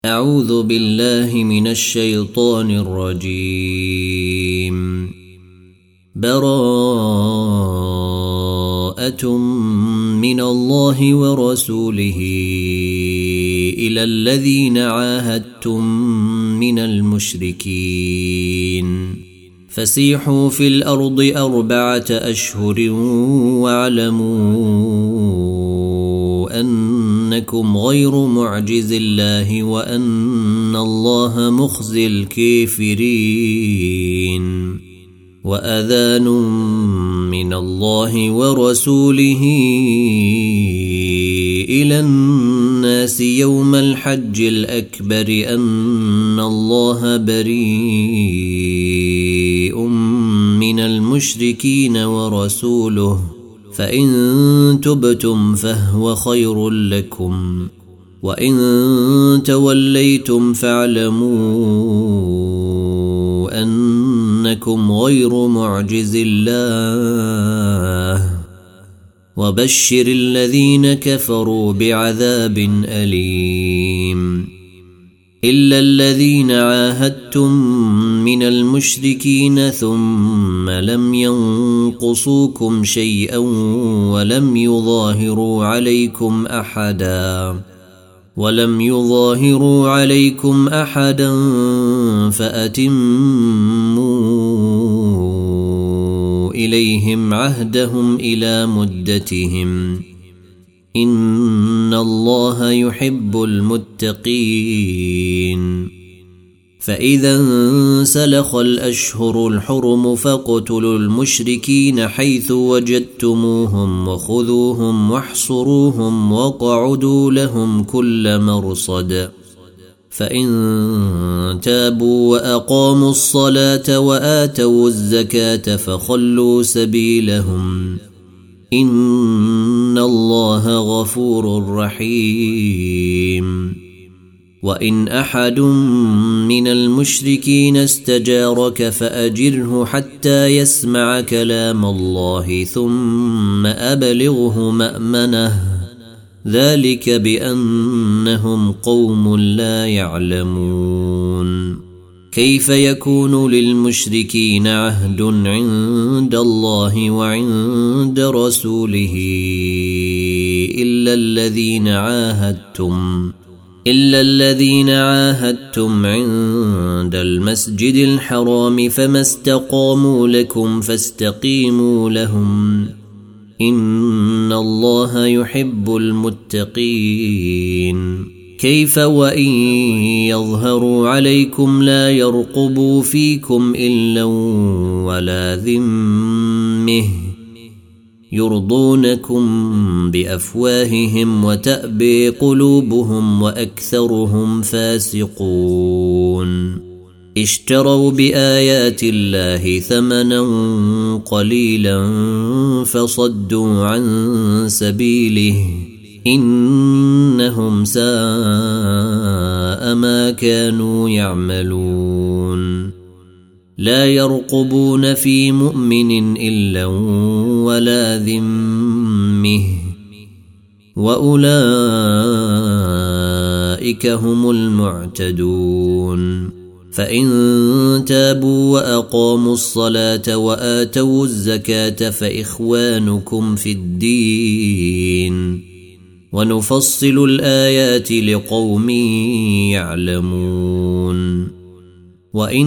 أعوذ بالله من الشيطان الرجيم. براءة من الله ورسوله إلى الذين عاهدتم من المشركين فسيحوا في الأرض 4 أشهر واعلموا أنكم غير معجز الله وأن الله مخزي الكافرين. وأذان من الله ورسوله إلى الناس يوم الحج الأكبر أن الله بريء من المشركين ورسوله فإن تبتم فهو خير لكم وإن توليتم فاعلموا أنكم غير معجز الله وبشر الذين كفروا بعذاب أليم. إلا الذين عاهدتم من المشركين ثم لم ينقصوكم شيئا ولم يظاهروا عليكم أحدا فأتموا إليهم عهدهم إلى مدتهم إن الله يحب المتقين. فإذا انسلخ الأشهر الحرم فاقتلوا المشركين حيث وجدتموهم وخذوهم واحصروهم واقعدوا لهم كل مرصد. فإن تابوا وأقاموا الصلاة وآتوا الزكاة فخلوا سبيلهم إن الله غفور رحيم. وإن أحد من المشركين استجارك فأجره حتى يسمع كلام الله ثم أبلغه مأمنه ذلك بأنهم قوم لا يعلمون. كيف يكون للمشركين عهد عند الله وعند رسوله إلا الذين عاهدتم عند المسجد الحرام فما استقاموا لكم فاستقيموا لهم إن الله يحب المتقين. كيف وإن يظهروا عليكم لا يرقبوا فيكم إلا ولا ذمة يرضونكم بأفواههم وتأبي قلوبهم وأكثرهم فاسقون. اشتروا بآيات الله ثمنا قليلا فصدوا عن سبيله إنهم ساء ما كانوا يعملون. لا يرقبون في مؤمن إلا ولا ذمة وأولئك هم المعتدون. فإن تابوا وأقاموا الصلاة وآتوا الزكاة فإخوانكم في الدين ونفصل الآيات لقوم يعلمون. وإن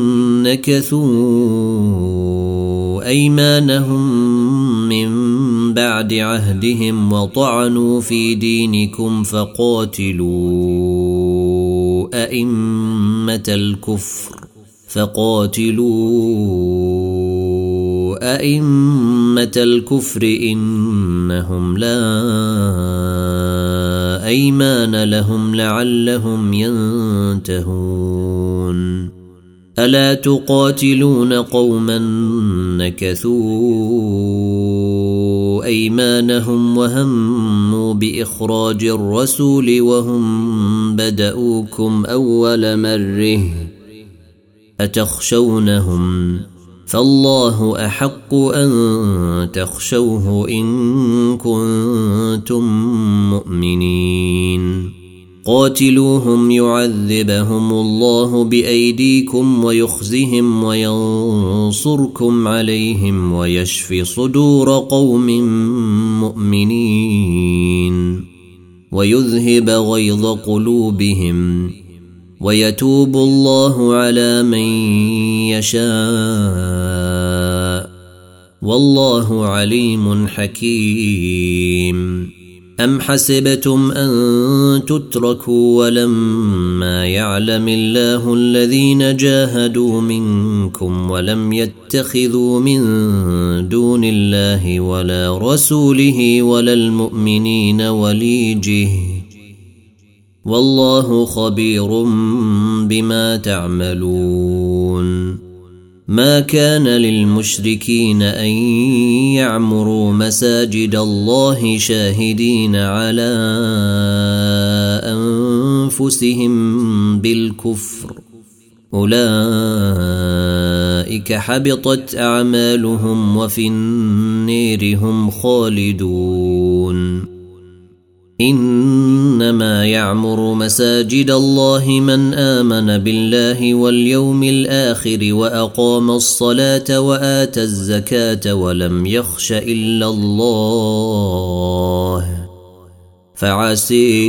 نكثوا أيمانهم من بعد عهدهم وطعنوا في دينكم فقاتلوا أئمة الكفر إنهم لا أيمان لهم لعلهم ينتهون. ألا تقاتلون قوما نكثوا أيمانهم وهموا بإخراج الرسول وهم بدؤوكم أول مرة أتخشونهم فالله أحق أن تخشوه إن كنتم مؤمنين. قاتلوهم يعذبهم الله بأيديكم ويخزهم وينصركم عليهم ويشف صدور قوم مؤمنين ويذهب غيظ قلوبهم ويتوب الله على من يشاء والله عليم حكيم. أم حسبتم أن تتركوا ولما يعلم الله الذين جاهدوا منكم ولم يتخذوا من دون الله ولا رسوله ولا المؤمنين وليجه والله خبير بما تعملون. ما كان للمشركين أن يعمروا مساجد الله شاهدين على أنفسهم بالكفر أولئك حبطت أعمالهم وفي النير هم خالدون. إنما يعمر مساجد الله من آمن بالله واليوم الآخر وأقام الصلاة وآتى الزكاة ولم يخش إلا الله فعسي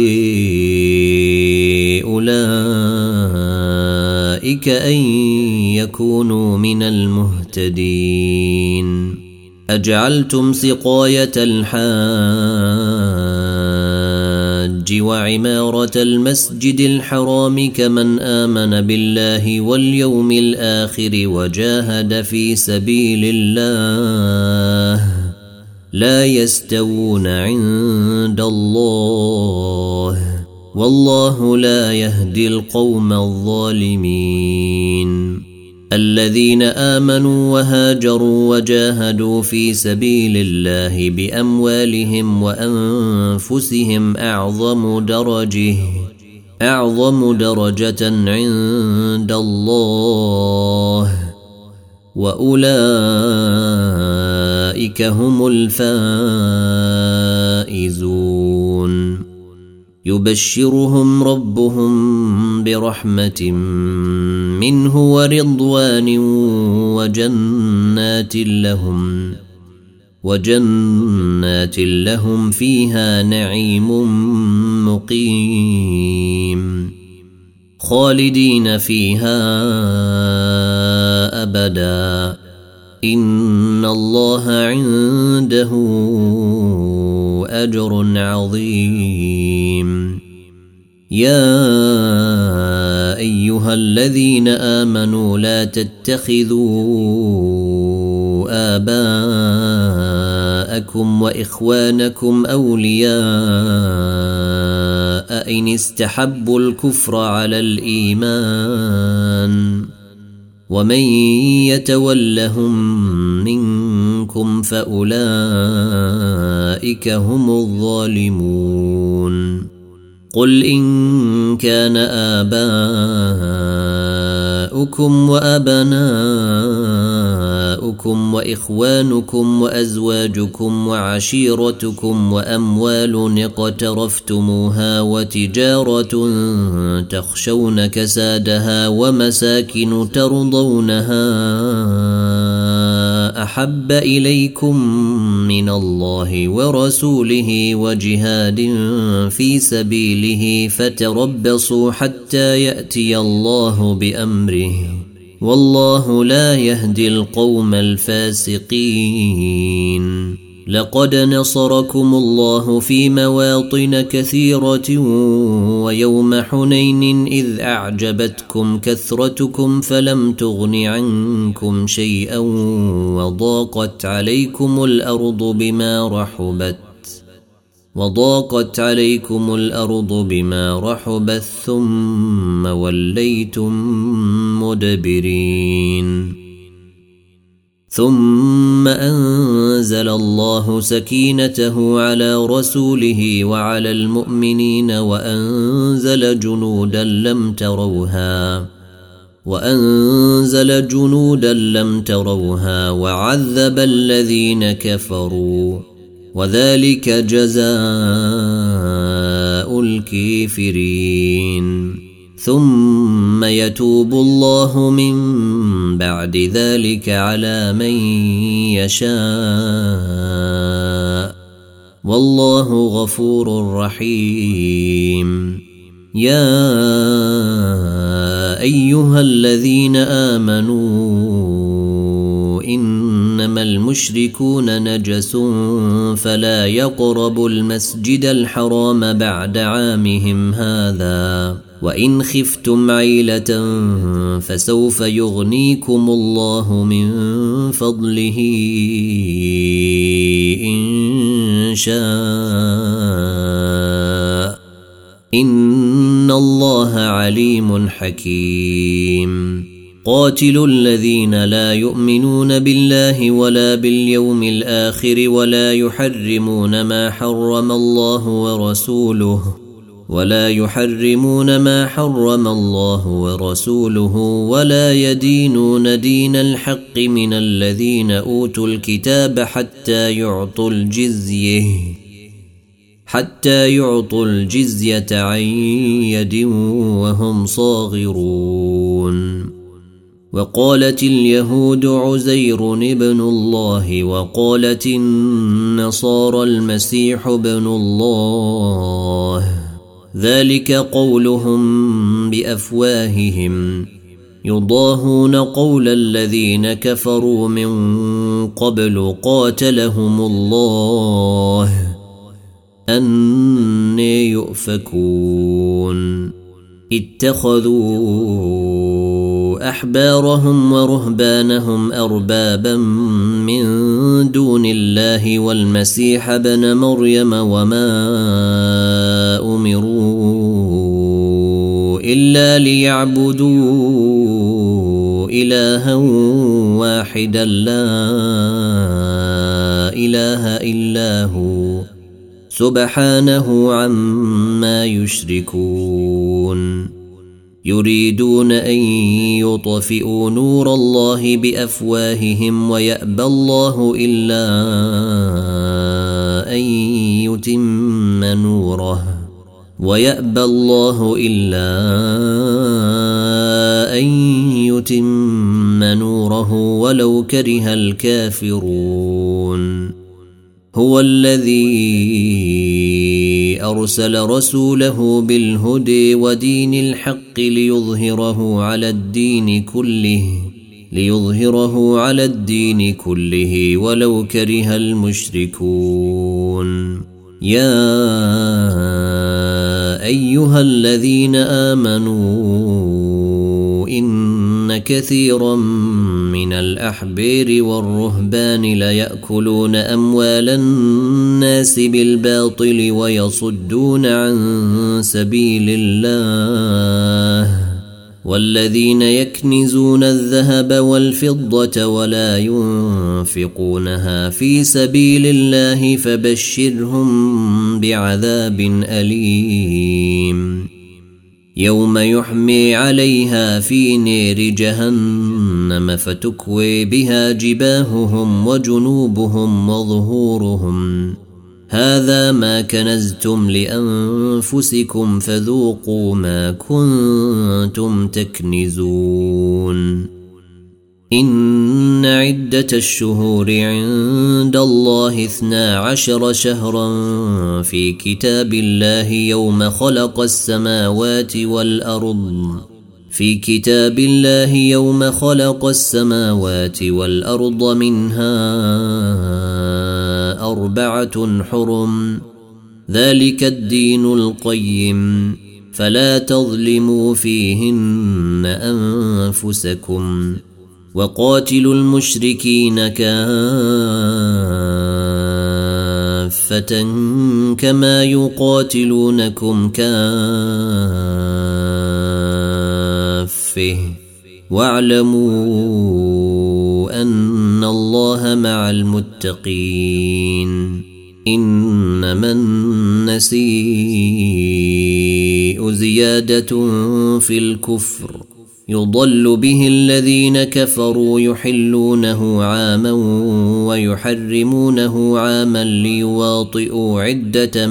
أولئك أن يكونوا من المهتدين. أجعلتم سقاية الحاج وعمارة المسجد الحرام كمن آمن بالله واليوم الآخر وجاهد في سبيل الله لا يستوون عند الله والله لا يهدي القوم الظالمين. الذين آمنوا وهاجروا وجاهدوا في سبيل الله بأموالهم وأنفسهم أعظم درجة عند الله وأولئك هم الفائزون. يبشرهم ربهم برحمة منه ورضوان وجنات لهم فيها نعيم مقيم خالدين فيها أبدا إن الله عنده أجر عظيم. يا أيها الذين آمنوا لا تتخذوا آباءكم وإخوانكم أولياء إن استحبوا الكفر على الإيمان ومن يتولهم منكم فأولئك هم الظالمون. قل إن كان آباؤكم وأبناؤكم وإخوانكم وأزواجكم وعشيرتكم وأموال اقترفتموها وتجارة تخشون كسادها ومساكن ترضونها أحب إليكم من الله ورسوله وجهاد في سبيله فتربصوا حتى يأتي الله بأمره والله لا يهدي القوم الفاسقين. لقد نصركم الله في مواطن كثيرة ويوم حنين إذ أعجبتكم كثرتكم فلم تغن عنكم شيئا وضاقت عليكم الأرض بما رحبت ثم وليتم مدبرين. ثم أنزل الله سكينته على رسوله وعلى المؤمنين وأنزل جنودا لم تروها وعذب الذين كفروا وذلك جزاء جزاء الكافرين ثم يتوب الله من بعد ذلك على من يشاء والله غفور رحيم. يا أيها الذين آمنوا إنما المشركون نجس فلا يقربوا المسجد الحرام بعد عامهم هذا وإن خفتم عيلة فسوف يغنيكم الله من فضله إن شاء إن الله عليم حكيم. قاتلوا الذين لا يؤمنون بالله ولا باليوم الآخر ولا يحرمون ما حرم الله ورسوله ولا يدينون دين الحق من الذين أوتوا الكتاب حتى يعطوا الجزية عن يد وهم صاغرون. وقالت اليهود عزير ابن الله وقالت النصارى المسيح ابن الله ذلك قولهم بأفواههم يضاهون قول الذين كفروا من قبل قاتلهم الله أنى يؤفكون. اتخذوا أحبارهم ورهبانهم أربابا من دون الله والمسيح ابن مريم وما أمروا إلا ليعبدوا إلها واحدا لا إله إلا هو سبحانه عما يشركون. يريدون أن يطفئوا نور الله بأفواههم ويأبى الله إلا أن يتم نوره ولو كره الكافرون. هو الذي أرسل رسوله بالهدى ودين الحق ليظهره على الدين كله ولو كره المشركون. يا أيها الذين آمنوا إن كثيرا من الأحبار والرهبان ليأكلون أموال الناس بالباطل ويصدون عن سبيل الله والذين يكنزون الذهب والفضة ولا ينفقونها في سبيل الله فبشرهم بعذاب أليم. يوم يحمي عليها في نار جهنم فتكوي بها جباههم وجنوبهم وظهورهم هذا ما كنزتم لأنفسكم فذوقوا ما كنتم تكنزون. إن عدة الشهور عند الله 12 شهرا في كتاب الله يوم خلق السماوات والأرض منها 4 حرم ذلك الدين القيم فلا تظلموا فيهن أنفسكم وقاتلوا المشركين كافة كما يقاتلونكم كافة واعلموا أن الله مع المتقين. إنما النسيء زيادة في الكفر يضل به الذين كفروا يحلونه عاما ويحرمونه عاما ليواطئوا عدة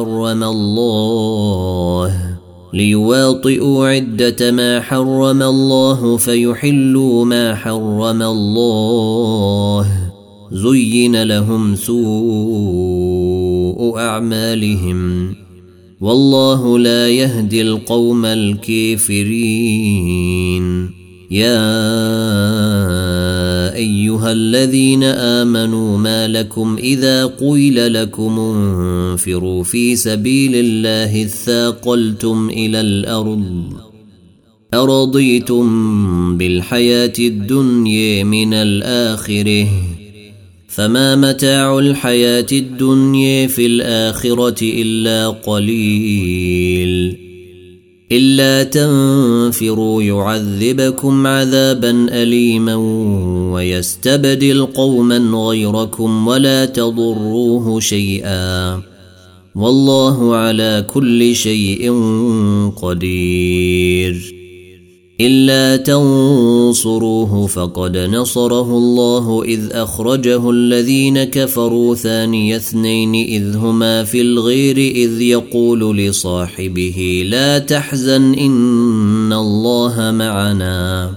ما حرم الله فيحلوا ما حرم الله. زين لهم سوء أعمالهم والله لا يهدي القوم الكافرين. يا أيها الذين آمنوا ما لكم إذا قيل لكم انفروا في سبيل الله اثاقلتم إلى الأرض أرضيتم بالحياة الدنيا من الآخرة فما متاع الحياة الدنيا في الآخرة إلا قليل. إلا تنفروا يعذبكم عذابا أليما ويستبدل قوما غيركم ولا تضروه شيئا والله على كل شيء قدير. إلا تنصروه فقد نصره الله إذ أخرجه الذين كفروا ثاني اثنين إذ هما في الغير إذ يقول لصاحبه لا تحزن إن الله معنا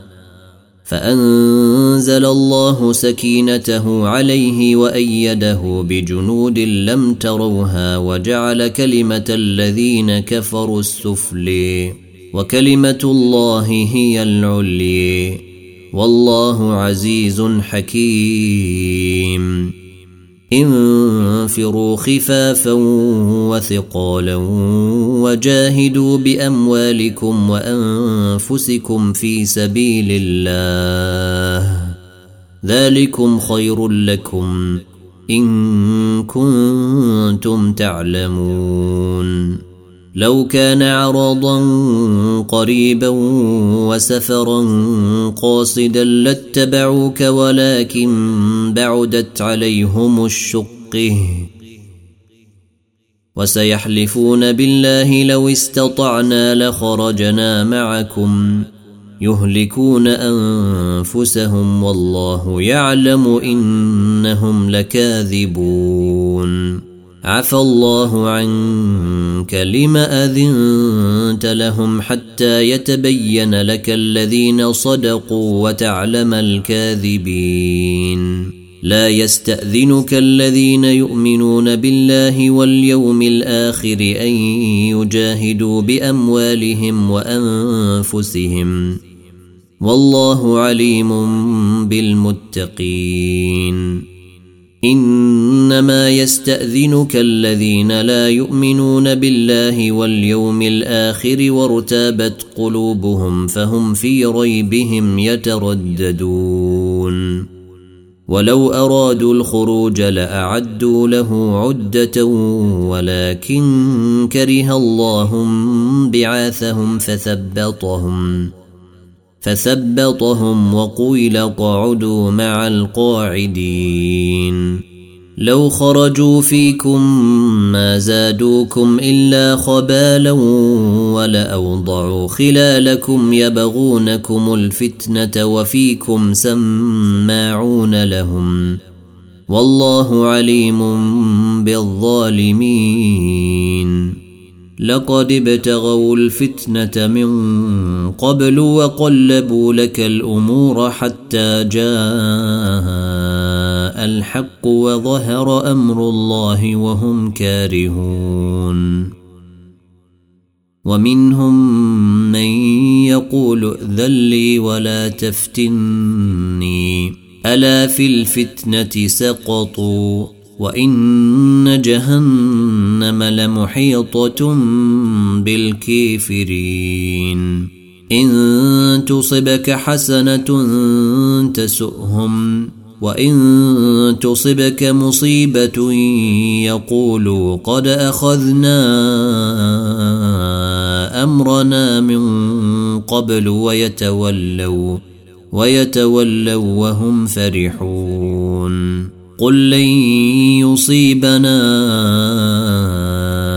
فأنزل الله سكينته عليه وأيده بجنود لم تروها وجعل كلمة الذين كفروا السفلي وكلمة الله هي العليا والله عزيز حكيم. انفروا خفافا وثقالا وجاهدوا بأموالكم وأنفسكم في سبيل الله ذلكم خير لكم إن كنتم تعلمون. لو كان عرضا قريبا وسفرا قاصدا لاتبعوك ولكن بعدت عليهم الشقة وسيحلفون بالله لو استطعنا لخرجنا معكم يهلكون أنفسهم والله يعلم إنهم لكاذبون. عفى الله عنك لم أذنت لهم حتى يتبين لك الذين صدقوا وتعلم الكاذبين. لا يستأذنك الذين يؤمنون بالله واليوم الآخر أن يجاهدوا بأموالهم وأنفسهم والله عليم بالمتقين. إنما يستأذنك الذين لا يؤمنون بالله واليوم الآخر وارتابت قلوبهم فهم في ريبهم يترددون. ولو أرادوا الخروج لأعدوا له عدة ولكن كره الله بعاثهم فثبطهم وقيل اقعدوا مع القاعدين. لو خرجوا فيكم ما زادوكم إلا خبالا ولأوضعوا خلالكم يبغونكم الفتنة وفيكم سماعون لهم والله عليم بالظالمين. لقد ابتغوا الفتنة من قبل وقلبوا لك الأمور حتى جاء الحق وظهر أمر الله وهم كارهون. ومنهم من يقول ائذن لي ولا تفتني ألا في الفتنة سقطوا وإن جهنم لمحيطة بالكافرين. إن تصبك حسنة تسؤهم وإن تصبك مصيبة يقولوا قد أخذنا أمرنا من قبل ويتولوا وهم فرحون. قل لن يصيبنا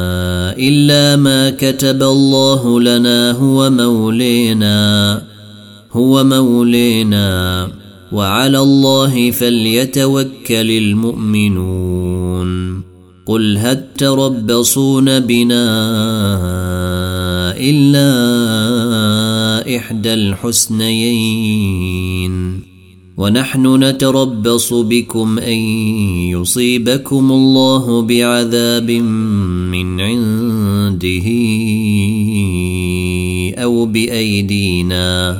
إلا ما كتب الله لنا هو مولينا هو مولينا وعلى الله فليتوكل المؤمنون قل هل تربصون بنا إلا إحدى الحسنيين ونحن نتربص بكم أن يصيبكم الله بعذاب من عنده أو بأيدينا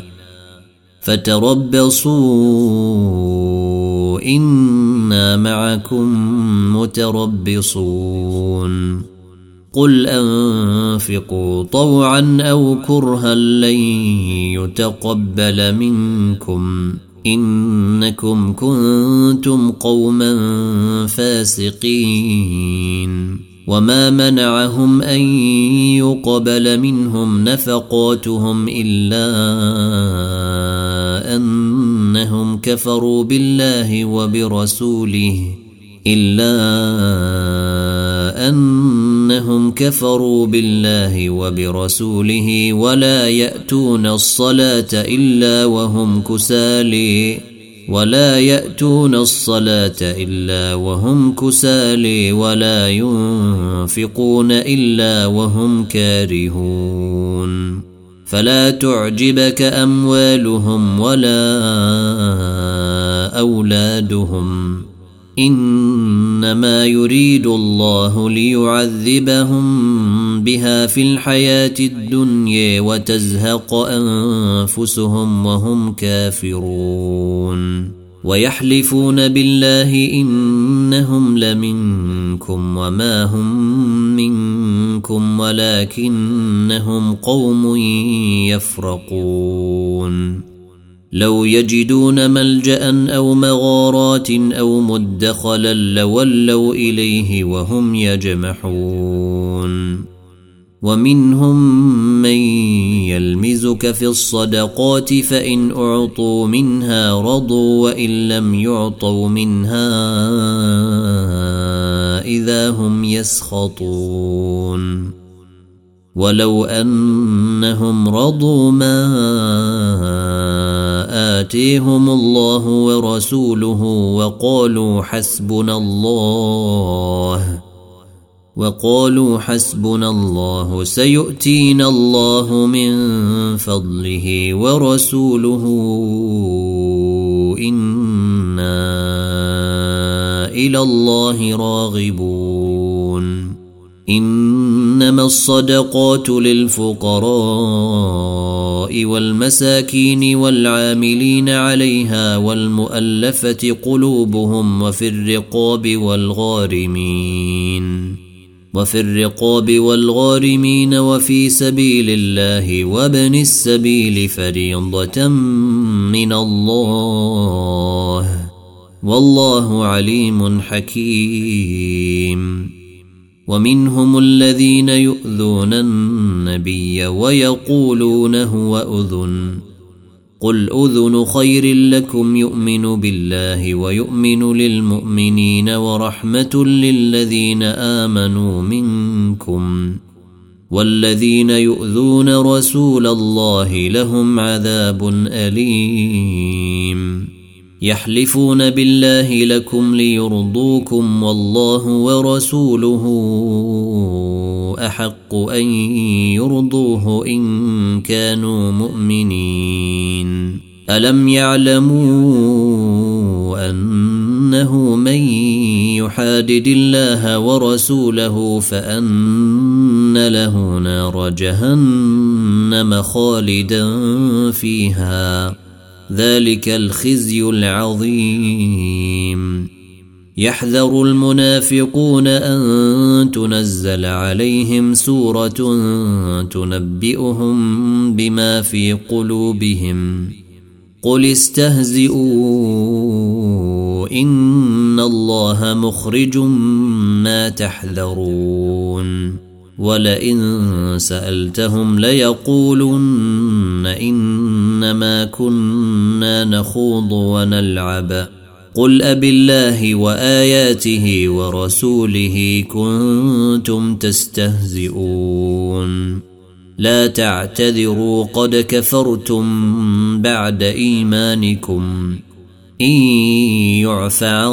فتربصوا إنا معكم متربصون قل أنفقوا طوعا أو كرها لن يتقبل منكم إنكم كنتم قوما فاسقين وما منعهم أن يقبل منهم نفقاتهم إلا أنهم كفروا بالله وبرسوله ولا يأتون الصلاة إلا وهم كسالى ولا ينفقون إلا وهم كارهون فلا تعجبك أموالهم ولا أولادهم إنما يريد الله ليعذبهم بها في الحياة الدنيا وتزهق أنفسهم وهم كافرون ويحلفون بالله إنهم لمنكم وما هم منكم ولكنهم قوم يفرقون لو يجدون ملجأ أو مغارات أو مدخلا لولوا إليه وهم يجمحون ومنهم من يلمزك في الصدقات فإن أعطوا منها رضوا وإن لم يعطوا منها إذا هم يسخطون ولو أنهم رضوا ما آتيهم الله ورسوله وقالوا حسبنا الله سيؤتينا الله من فضله ورسوله إنا إلى الله راغبون إنما الصدقات للفقراء والمساكين والعاملين عليها والمؤلفة قلوبهم وفي الرقاب والغارمين وفي سبيل الله وابن السبيل فريضة من الله والله عليم حكيم ومنهم الذين يؤذون النبي ويقولون هو أذن قل أذن خير لكم يؤمن بالله ويؤمن للمؤمنين ورحمة للذين آمنوا منكم والذين يؤذون رسول الله لهم عذاب أليم يحلفون بالله لكم ليرضوكم والله ورسوله أحق أن يرضوه إن كانوا مؤمنين ألم يعلموا أنه من يحادد الله ورسوله فأن له نار جهنم خالدا فيها ذلك الخزي العظيم يحذر المنافقون أن تنزل عليهم سورة تنبئهم بما في قلوبهم قل استهزئوا إن الله مخرج ما تحذرون ولئن سألتهم ليقولن إنما كنا نخوض ونلعب قل أبالله وآياته ورسوله كنتم تستهزئون لا تعتذروا قد كفرتم بعد إيمانكم إن يعف عن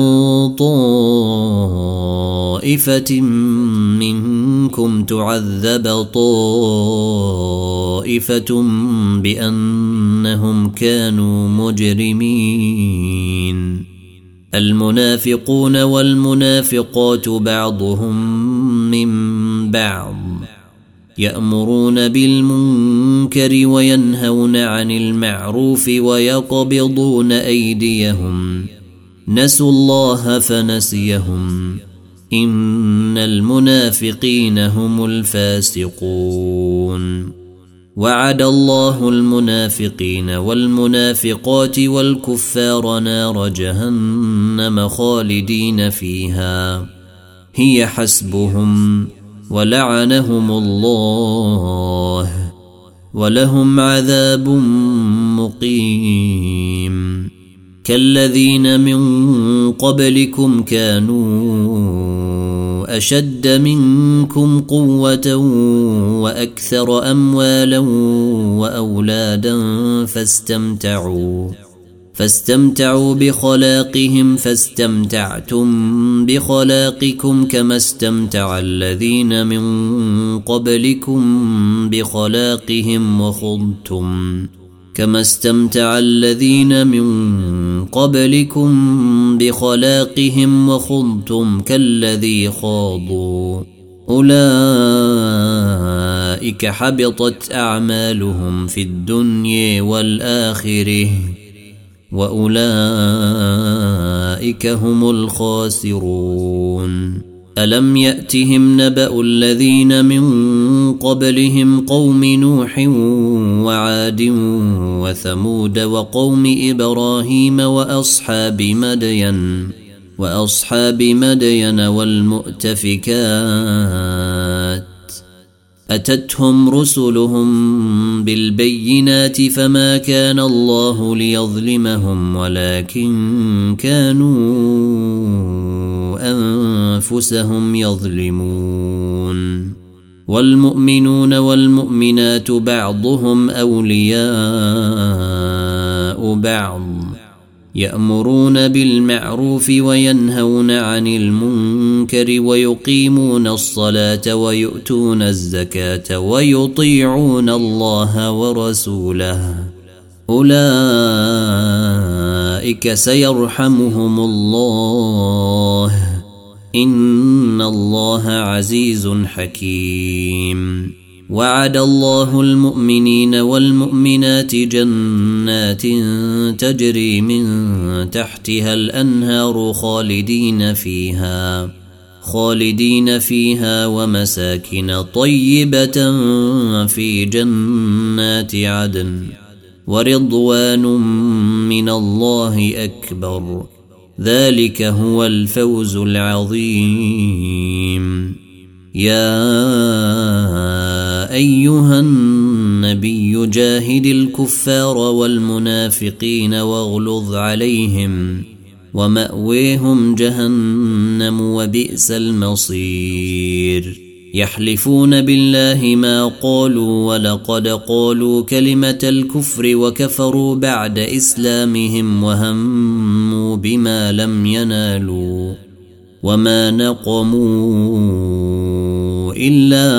طائفة منكم تعذب طائفة بأنهم كانوا مجرمين. المنافقون والمنافقات بعضهم من بعض يأمرون بالمنكر وينهون عن المعروف ويقبضون أيديهم نسوا الله فنسيهم إن المنافقين هم الفاسقون. وعد الله المنافقين والمنافقات والكفار نار جهنم خالدين فيها هي حسبهم ولعنهم الله ولهم عذاب مقيم. كالذين من قبلكم كانوا أشد منكم قوة وأكثر أموالا وأولادا فاستمتعوا بخلاقهم فاستمتعتم بخلاقكم كما استمتع الذين من قبلكم بخلاقهم وخضتم كالذي خاضوا أولئك حبطت أعمالهم في الدنيا والآخرة وأولئك هم الخاسرون. ألم يأتهم نبأ الذين من قبلهم قوم نوح وعاد وثمود وقوم إبراهيم وأصحاب مدين والمؤتفكات أتتهم رسلهم بالبينات فما كان الله ليظلمهم ولكن كانوا أنفسهم يظلمون. والمؤمنون والمؤمنات بعضهم أولياء بعض يأمرون بالمعروف وينهون عن المنكر ويقيمون الصلاة ويؤتون الزكاة ويطيعون الله ورسوله أولئك سيرحمهم الله إن الله عزيز حكيم. وعد الله المؤمنين والمؤمنات جنات تجري من تحتها الأنهار خالدين فيها ومساكن طيبة في جنات عدن ورضوان من الله أكبر ذلك هو الفوز العظيم. يا أيها النبي جاهد الكفار والمنافقين واغلظ عليهم ومأويهم جهنم وبئس المصير. يحلفون بالله ما قالوا ولقد قالوا كلمة الكفر وكفروا بعد إسلامهم وهموا بما لم ينالوا وما نقموا إلا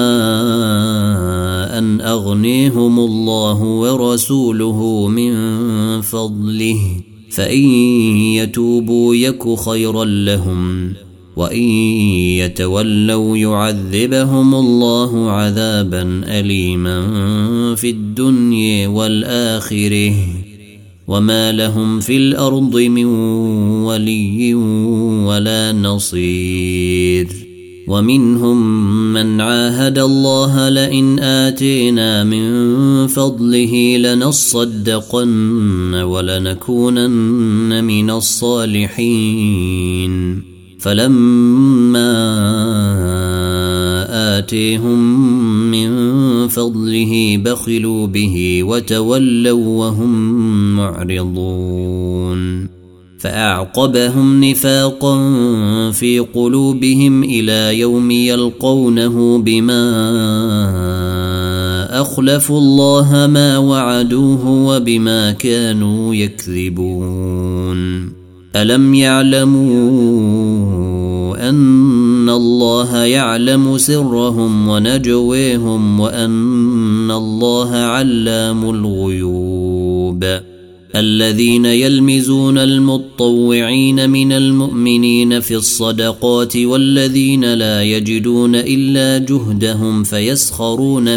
أن أغنيهم الله ورسوله من فضله فإن يتوبوا يك خيرا لهم وإن يتولوا يعذبهم الله عذابا أليما في الدنيا والآخرة وما لهم في الأرض من ولي ولا نصير. ومنهم من عاهد الله لئن آتينا من فضله لنصدقن ولنكونن من الصالحين فلما آتيهم من فضله بخلوا به وتولوا وهم معرضون فأعقبهم نفاقا في قلوبهم إلى يوم يلقونه بما أخلفوا الله ما وعدوه وبما كانوا يكذبون ألم يعلموا أن الله يعلم سرهم ونجويهم وأن الله علام الغيوب الذين يلمزون المطوعين من المؤمنين في الصدقات والذين لا يجدون إلا جهدهم فيسخرون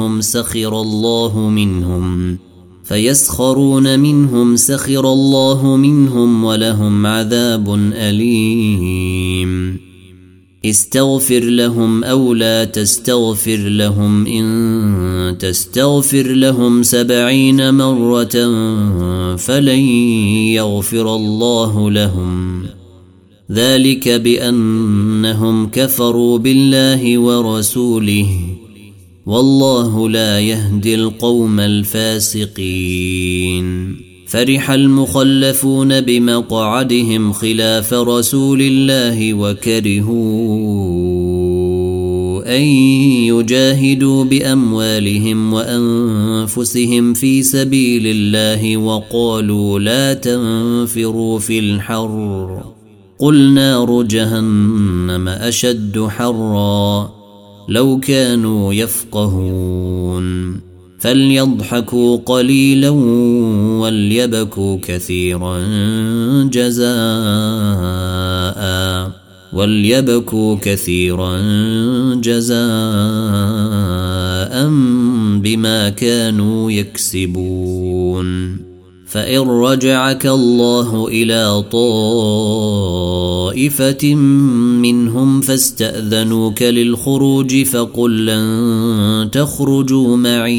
منهم سخر الله منهم ولهم عذاب أليم استغفر لهم أو لا تستغفر لهم إن تستغفر لهم 70 مرة فلن يغفر الله لهم ذلك بأنهم كفروا بالله ورسوله والله لا يهدي القوم الفاسقين فرح المخلفون بمقعدهم خلاف رسول الله وكرهوا أن يجاهدوا بأموالهم وأنفسهم في سبيل الله وقالوا لا تنفروا في الحر قل نار جهنم أشد حرا لو كانوا يفقهون فليضحكوا قليلا وليبكوا كثيرا جزاء بما كانوا يكسبون فإن رجعك الله إلى طائفة منهم فاستأذنوك للخروج فقل لن تخرجوا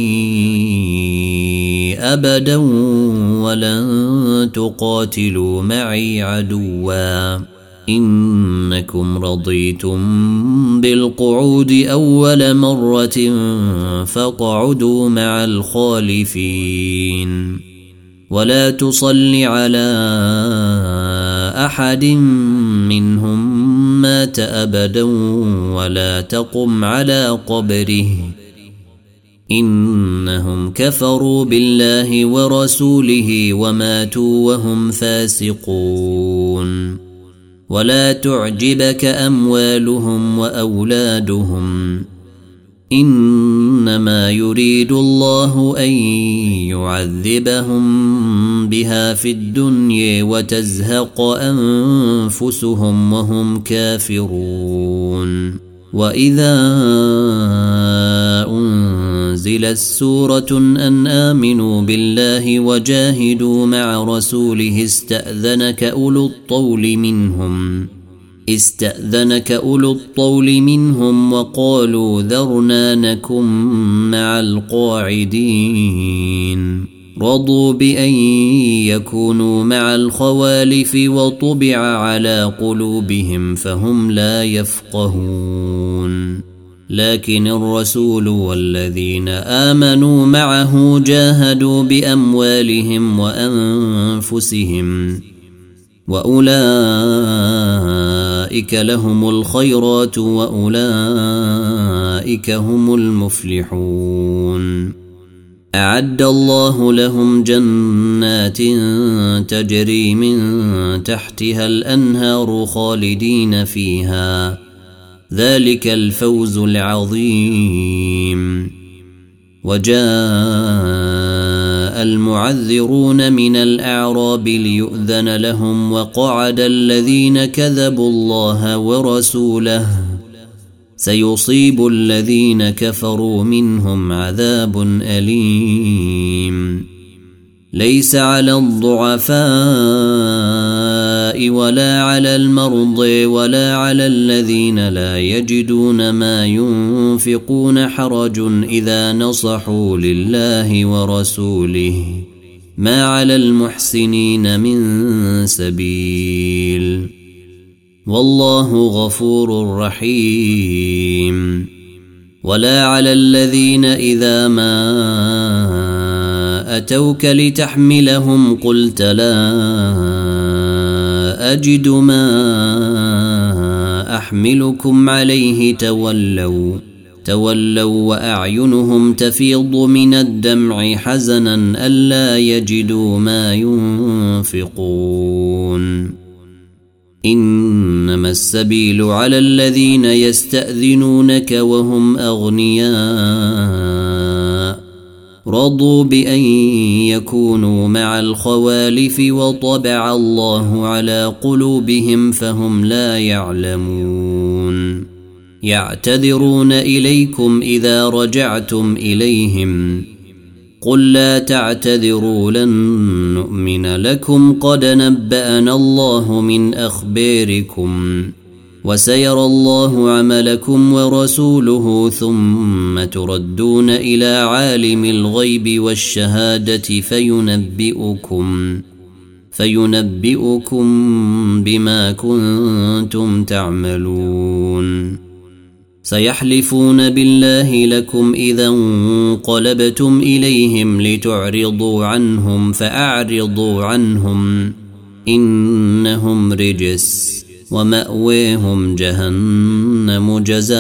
معي أبدا ولن تقاتلوا معي عدوا إنكم رضيتم بالقعود أول مرة فاقعدوا مع الخالفين ولا تصل على أحد منهم مات أبدا ولا تقم على قبره إنهم كفروا بالله ورسوله وماتوا وهم فاسقون ولا تعجبك أموالهم وأولادهم إنما يريد الله أن يعذبهم بها في الدنيا وتزهق أنفسهم وهم كافرون وإذا أنزلت سورة أن آمنوا بالله وجاهدوا مع رسوله استأذنك أولو الطول منهم وقالوا ذرنا نكن مع القاعدين رضوا بأن يكونوا مع الخوالف وطبع على قلوبهم فهم لا يفقهون لكن الرسول والذين آمنوا معه جاهدوا بأموالهم وأنفسهم وأولئك لهم الخيرات وأولئك هم المفلحون أعد الله لهم جنات تجري من تحتها الأنهار خالدين فيها ذلك الفوز العظيم وجاء المعذرون من الأعراب ليؤذن لهم وقعد الذين كذبوا الله ورسوله سيصيب الذين كفروا منهم عذاب أليم ليس على الضعفاء ولا على المرضى ولا على الذين لا يجدون ما ينفقون حرج إذا نصحوا لله ورسوله ما على المحسنين من سبيل والله غفور رحيم ولا على الذين إذا ما أتوك لتحملهم قلت لا أجد ما أحملكم عليه تولوا وأعينهم تفيض من الدمع حزنا ألا يجدوا ما ينفقون إنما السبيل على الذين يستأذنونك وهم أغنياء رضوا بأن يكونوا مع الخوالف وطبع الله على قلوبهم فهم لا يعلمون يعتذرون إليكم إذا رجعتم إليهم قل لا تعتذروا لن نؤمن لكم قد نبأنا الله من أخباركم وسيرى الله عملكم ورسوله ثم تردون إلى عالم الغيب والشهادة فينبئكم بما كنتم تعملون سيحلفون بالله لكم إذا انقلبتم إليهم لتعرضوا عنهم فأعرضوا عنهم إنهم رجس ومأويهم جهنم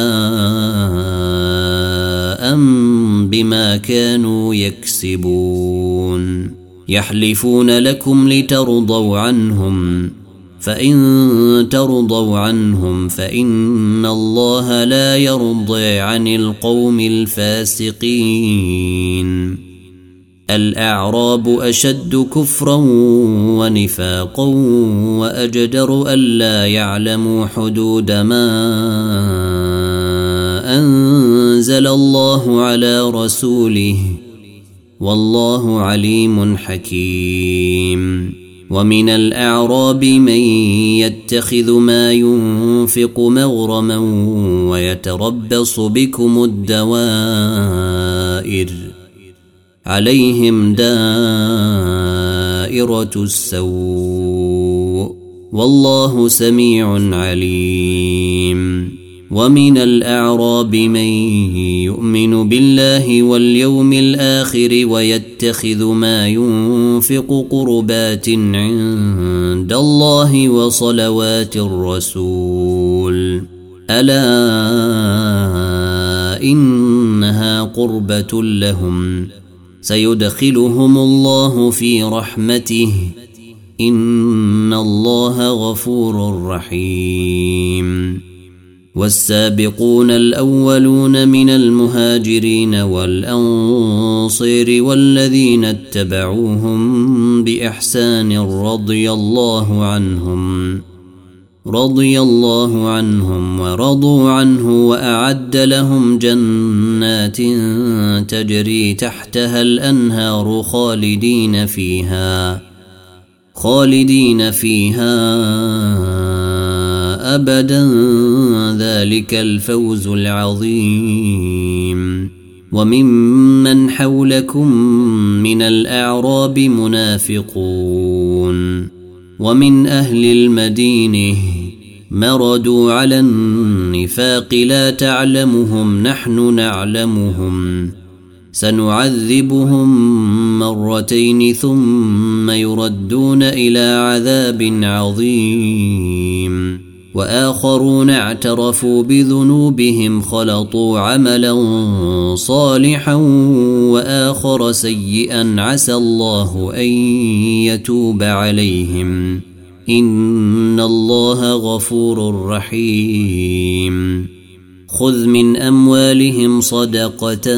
جزاء بما كانوا يكسبون يحلفون لكم لترضوا عنهم فإن ترضوا عنهم فإن الله لا يرضي عن القوم الفاسقين الأعراب أشد كفرا ونفاقا وأجدر ألا يعلموا حدود ما أنزل الله على رسوله والله عليم حكيم ومن الأعراب من يتخذ ما ينفق مغرما ويتربص بكم الدوائر عليهم دائرة السوء والله سميع عليم ومن الأعراب من يؤمن بالله واليوم الآخر ويتخذ ما ينفق قربات عند الله وصلوات الرسول ألا إنها قربة لهم سيدخلهم الله في رحمته إن الله غفور رحيم والسابقون الأولون من المهاجرين والأنصار والذين اتبعوهم بإحسان رضي الله عنهم ورضوا عنه وأعد لهم جنات تجري تحتها الأنهار خالدين فيها أبدا ذلك الفوز العظيم وممن حولكم من الأعراب منافقون ومن أهل المدينة مردوا على النفاق لا تعلمهم نحن نعلمهم سنعذبهم مرتين ثم يردون إلى عذاب عظيم وآخرون اعترفوا بذنوبهم خلطوا عملا صالحا وآخر سيئا عسى الله أن يتوب عليهم إن الله غفور رحيم خذ من أموالهم صدقة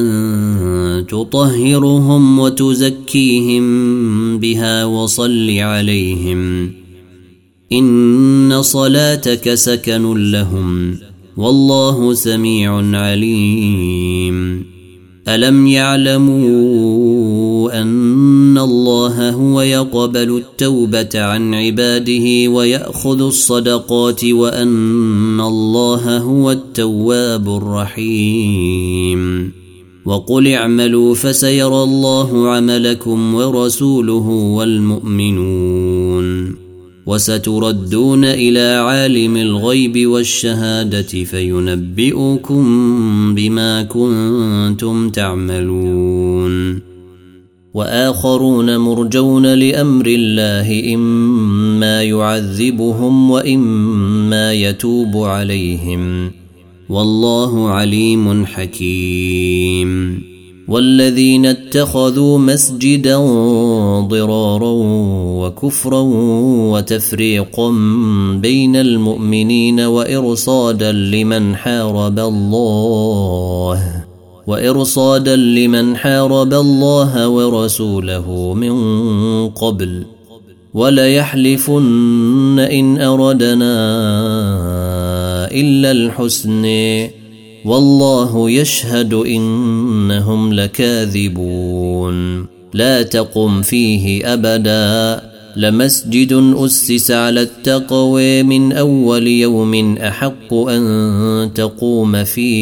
تطهرهم وتزكيهم بها وصل عليهم إن صلاتك سكن لهم والله سميع عليم ألم يعلموا أن الله هو يقبل التوبة عن عباده ويأخذ الصدقات وأن الله هو التواب الرحيم وقل اعملوا فسيرى الله عملكم ورسوله والمؤمنون وستردون إلى عالم الغيب والشهادة فينبئكم بما كنتم تعملون وآخرون مرجون لأمر الله إما يعذبهم وإما يتوب عليهم والله عليم حكيم. والذين اتخذوا مسجدا ضرارا وكفرا وتفريقا بين المؤمنين وإرصادا لمن حارب الله ورسوله من قبل وليحلفن إن أردنا إلا الحسن والله يشهد إنهم لكاذبون. لا تقم فيه أبدا لمسجد أسس على التقوى من أول يوم أحق أن تقوم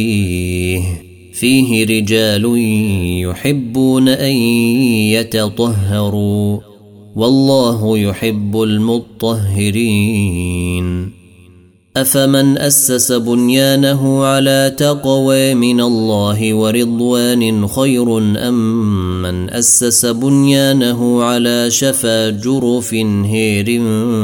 فيه رجال يحبون أن يتطهروا والله يحب المطهرين. أفمن أسس بنيانه على تقوى من الله ورضوان خير أم من أسس بنيانه على شفا جرف هير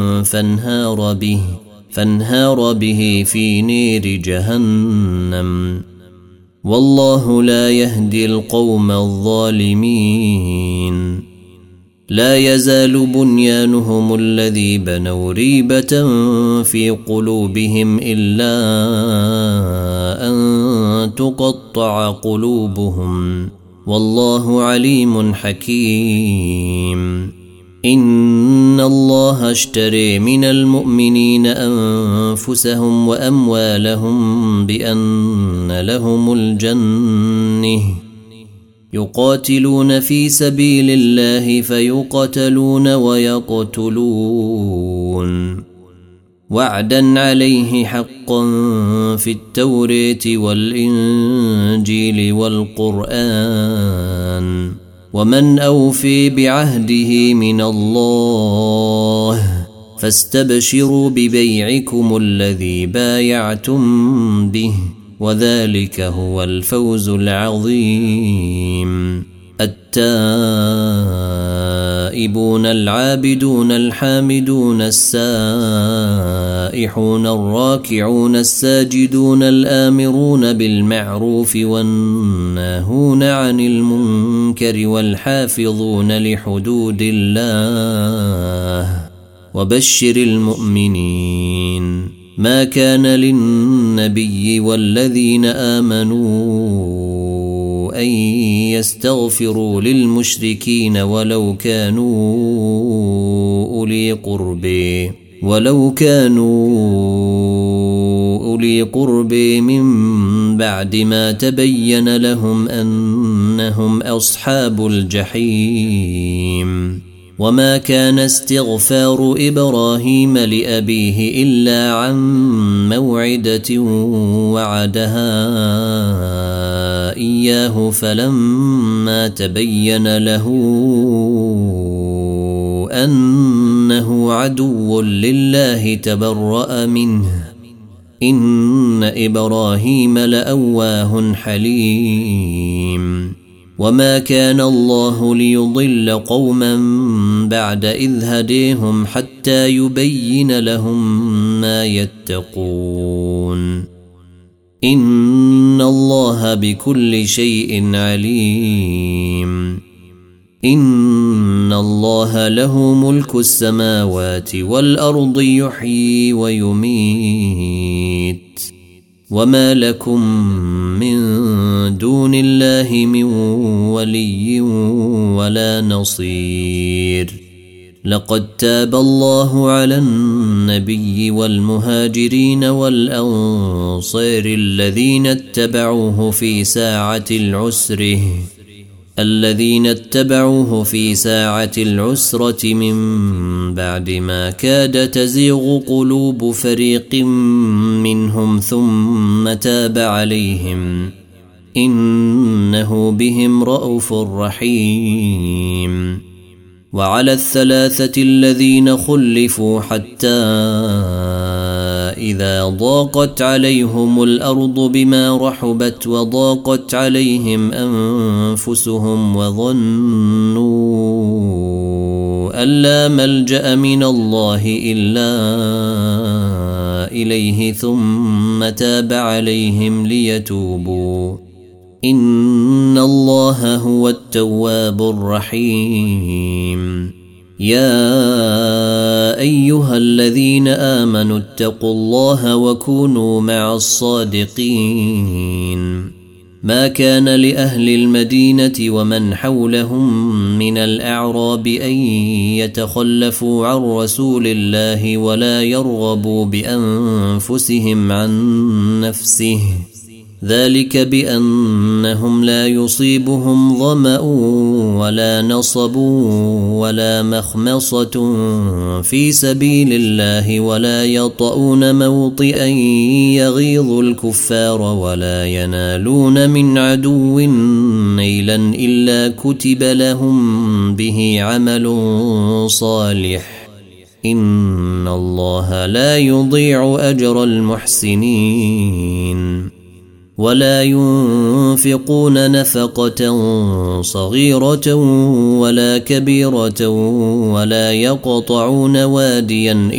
فانهار به في نير جهنم والله لا يهدي القوم الظالمين. لا يزال بنيانهم الذي بنوا ريبة في قلوبهم إلا أن تقطع قلوبهم والله عليم حكيم. إن الله اشتري من المؤمنين أنفسهم وأموالهم بأن لهم الجنة يقاتلون في سبيل الله فيقتلون ويقتلون وعدا عليه حقا في التوراة والإنجيل والقرآن ومن أوفي بعهده من الله فاستبشروا ببيعكم الذي بايعتم به وذلك هو الفوز العظيم. التائبون العابدون الحامدون السائحون الراكعون الساجدون الآمرون بالمعروف والناهون عن المنكر والحافظون لحدود الله وبشر المؤمنين. ما كان للنبي والذين آمنوا أن يستغفروا للمشركين ولو كانوا أولي قرب من بعد ما تبين لهم أنهم أصحاب الجحيم. وما كان استغفار إبراهيم لأبيه إلا عن موعدة وعدها إياه فلما تبين له أنه عدو لله تبرأ منه إن إبراهيم لأواه حليم. وما كان الله ليضل قوما بعد إذ هديهم حتى يبين لهم ما يتقون إن الله بكل شيء عليم. إن الله له ملك السماوات والأرض يحيي ويميت وما لكم من دون الله من ولي ولا نصير. لقد تاب الله على النبي والمهاجرين والأنصار الذين اتبعوه في ساعة العسرة من بعد ما كاد تزيغ قلوب فريق منهم ثم تاب عليهم إنه بهم رءوف رحيم. وعلى الثلاثة الذين خلفوا حتى إذا ضاقت عليهم الأرض بما رحبت وضاقت عليهم أنفسهم وظنوا أن لا ملجأ من الله إلا إليه ثم تاب عليهم ليتوبوا إن الله هو التواب الرحيم يا أيها الذين آمنوا اتقوا الله وكونوا مع الصادقين ما كان لأهل المدينة ومن حولهم من الأعراب أن يتخلفوا عن رسول الله ولا يرغبوا بأنفسهم عن نفسه ذلك بأنهم لا يصيبهم ظمأ ولا نصب ولا مخمصة في سبيل الله ولا يطؤون موطئا يغيظ الكفار ولا ينالون من عدو نيلا إلا كتب لهم به عمل صالح إن الله لا يضيع أجر المحسنين ولا ينفقون نفقة صغيرة ولا كبيرة ولا يقطعون واديا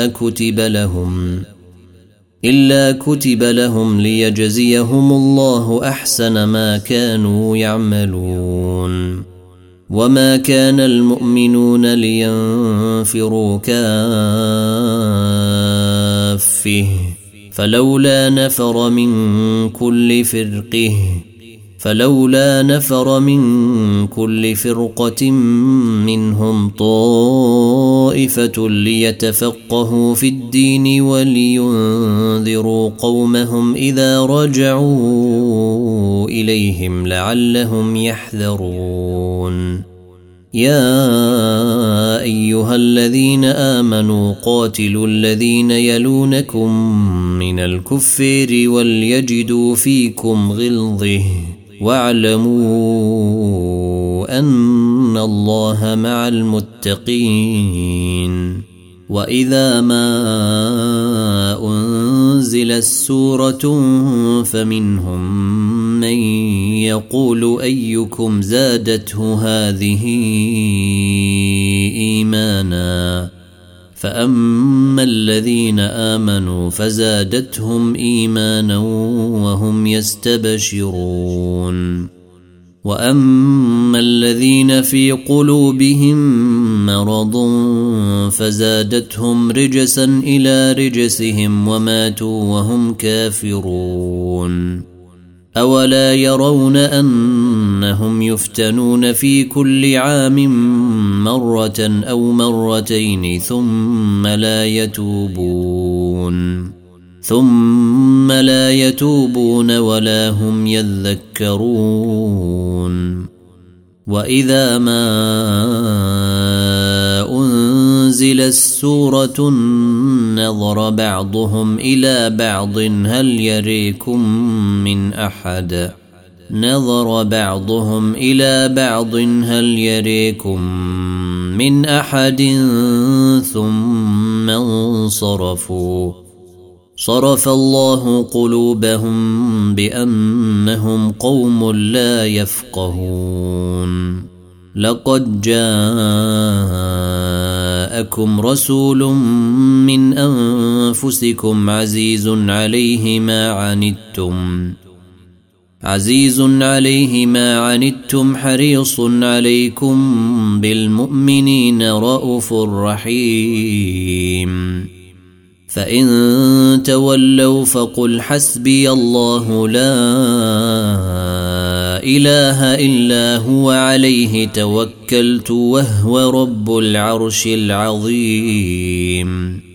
إلا كتب لهم ليجزيهم الله أحسن ما كانوا يعملون وما كان المؤمنون لينفروا كافة فلولا نفر من كل فرقة منهم طائفة ليتفقهوا في الدين ولينذروا قومهم إذا رجعوا إليهم لعلهم يحذرون يا أيها الذين آمنوا قاتلوا الذين يلونكم من الكفار وليجدوا فيكم غلظة واعلموا أن الله مع المتقين وإذا ما أنزلت سورة فمنهم من يقول أيكم زادته هذه إيمانا فأما الذين آمنوا فزادتهم إيمانا وهم يستبشرون وأما الذين في قلوبهم مرض فزادتهم رجسا إلى رجسهم وماتوا وهم كافرون أولا يرون أنهم يفتنون في كل عام مرة أو مرتين ثم لا يتوبون ولا هم يذكرون وإذا ما أنزلت سورة نظر بعضهم إلى بعض هل يريكم من أحد ثم انصرفوا صرف الله قلوبهم بأنهم قوم لا يفقهون لقد جاءكم رسول من أنفسكم عزيز عليه ما عنتم حريص عليكم بالمؤمنين رءوف رحيم فإن تولوا فقل حسبي الله لا إله إلا هو عليه توكلت وهو رب العرش العظيم